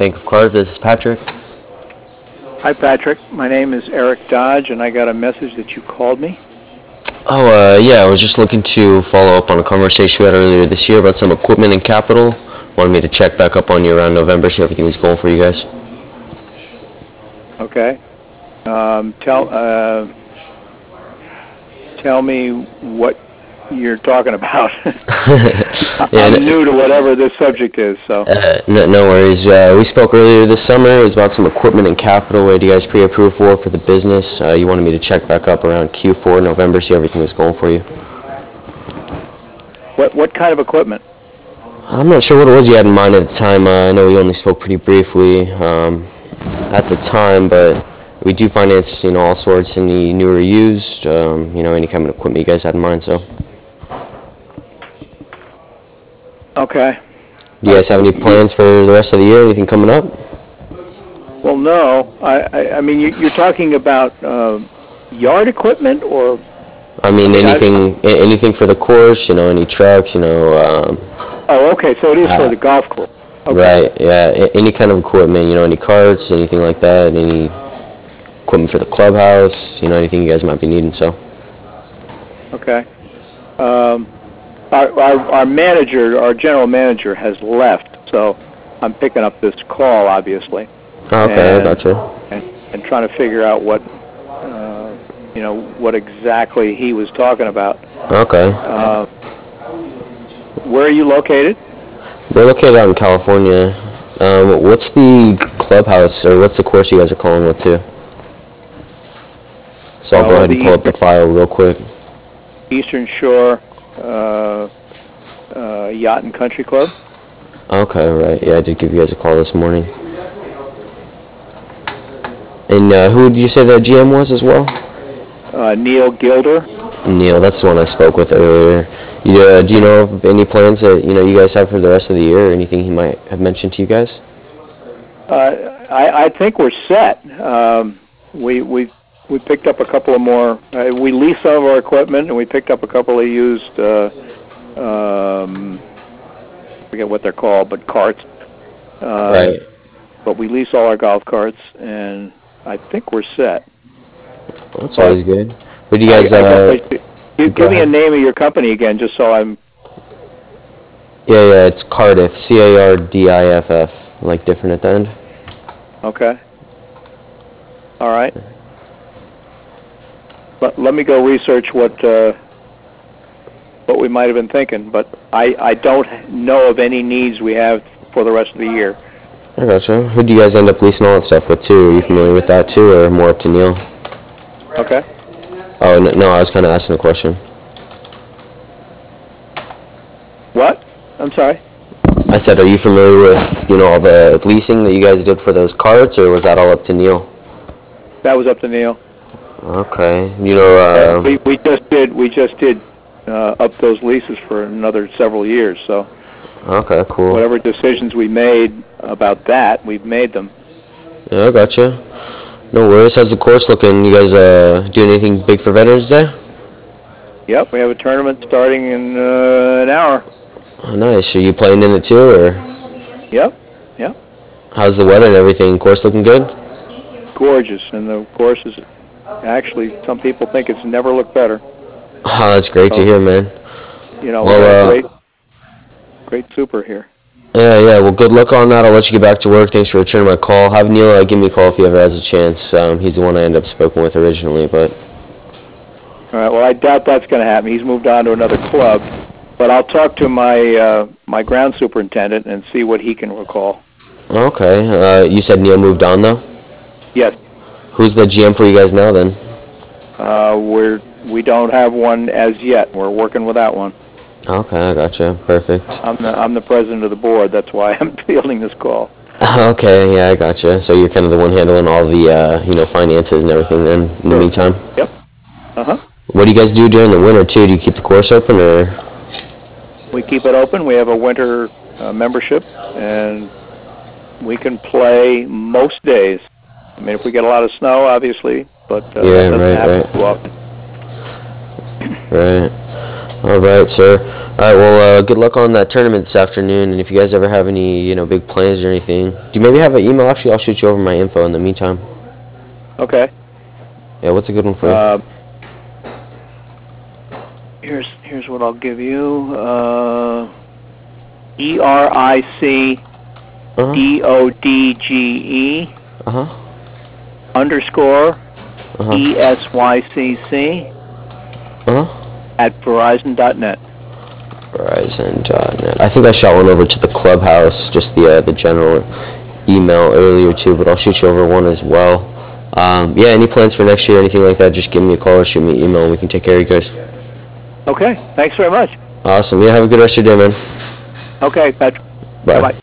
Bank of Cars. This is Patrick. Hi, Patrick. My name is Eric Dodge, and I got a message that you called me. Yeah, I was just looking to follow up on a conversation we had earlier this year about some equipment and capital. Wanted me to check back up on you around November, see how everything was going for you guys. Okay. Tell me what you're talking about. I'm new to whatever this subject is, so. No worries. We spoke earlier this summer. It was about some equipment and capital. What did you guys pre-approve for the business? You wanted me to check back up around Q4, November, see how everything was going for you. What kind of equipment? I'm not sure what it was you had in mind at the time. I know we only spoke pretty briefly at the time, but we do finance, all sorts, any new or used, any kind of equipment you guys had in mind. So, okay. do you guys have any plans for the rest of the year? Anything coming up? Well, no. I mean, you're talking about yard equipment, or? I mean, anything for the course. Any trucks. Oh, okay. So it is for the golf course. Okay. Right. Yeah. Any kind of equipment. Any carts, anything like that. Any equipment for the clubhouse. Anything you guys might be needing. So. Okay. Our manager, our general manager, has left, so I'm picking up this call, obviously. Okay, I gotcha. And trying to figure out what exactly he was talking about. Okay. Where are you located? We're located out in California. What's the clubhouse, or what's the course you guys are calling with, too? So I'll go ahead and pull up the file real quick. Eastern Shore Yacht and Country Club. Okay, right. Yeah, I did give you guys a call this morning. And who did you say that GM was as well? Neil Gilder. Neil, that's the one I spoke with earlier. Do you know of any plans that you guys have for the rest of the year, or anything he might have mentioned to you guys? I think we're set. We picked up a couple of more. We leased some of our equipment, and we picked up a couple of used. I forget what they're called, but carts. Right. But we lease all our golf carts, and I think we're set. That's always good. But you guys, give me a name of your company again, just so I'm. Yeah, it's Cardiff, Cardiff, like different at the end. Okay. All right. Let me go research what we might have been thinking, but I don't know of any needs we have for the rest of the year. I gotcha. Who do you guys end up leasing all that stuff with, too? Are you familiar with that, too, or more up to Neil? Okay. Oh, no, I was kind of asking a question. What? I'm sorry? I said, are you familiar with, all the leasing that you guys did for those carts, or was that all up to Neil? That was up to Neil. Okay. We just did up those leases for another several years, so. Okay, cool. Whatever decisions we made about that, we've made them. Yeah, I gotcha. No worries. How's the course looking? You guys doing anything big for Veterans Day? Yep, we have a tournament starting in an hour. Oh, nice. Are you playing in it too, or? Yep. How's the weather and everything? Course looking good? Gorgeous, and the course is actually, some people think it's never looked better. Oh, that's great to hear, man. Great super here. Yeah. Well, good luck on that. I'll let you get back to work. Thanks for returning my call. Have Neil give me a call if he ever has a chance. He's the one I ended up speaking with originally, but. All right. Well, I doubt that's going to happen. He's moved on to another club, but I'll talk to my ground superintendent and see what he can recall. Okay. You said Neil moved on though? Yes. Who's the GM for you guys now then? We don't have one as yet. We're working without one. Okay, I gotcha. Perfect. I'm the president of the board. That's why I'm fielding this call. Okay, yeah, I gotcha. So you're kind of the one handling all the finances and everything then in the meantime? Yep. What do you guys do during the winter too? Do you keep the course open, or? We keep it open. We have a winter membership, and we can play most days. I mean, if we get a lot of snow, obviously, but that doesn't happen too often. Right. All right, sir. All right, well, good luck on that tournament this afternoon, and if you guys ever have any, big plans or anything, do you maybe have an email? Actually, I'll shoot you over my info in the meantime. Okay. Yeah, what's a good one for you? Here's what I'll give you. ERICDODGE Uh-huh. _ Uh-huh. ESYCC Uh-huh. at Verizon.net. Verizon.net. I think I shot one over to the clubhouse, just the general email earlier too, but I'll shoot you over one as well. Yeah, any plans for next year, anything like that, just give me a call or shoot me an email and we can take care of you guys. Okay, thanks very much. Awesome. Yeah, have a good rest of your day, man. Okay, Patrick. Bye. Bye-bye.